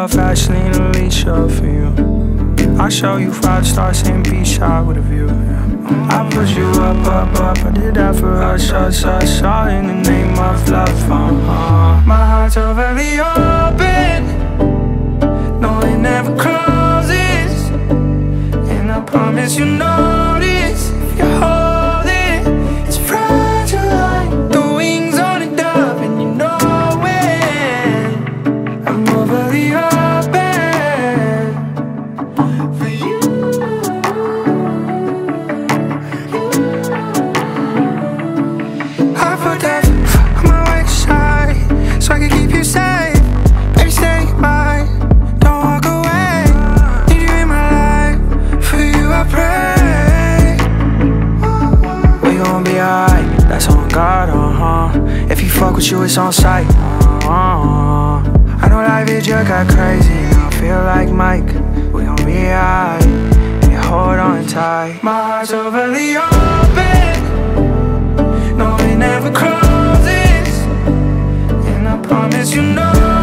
off, Ashley, and Alicia for you. I'll show you 5-star St. Pete shot with a view, yeah. I push you up, up, up, I did that for us, shot in the name of love, My heart's overly open, no, it never closes, and I promise you notice if you hold it, it's fragile like the wings on a dove, and you know it, I'm overly open. If you fuck with you, it's on sight. I know life is just got crazy. Now I feel like Mike. We gon' be alright. Yeah, hold on tight. My heart's overly open. No, it never closes. And I promise you know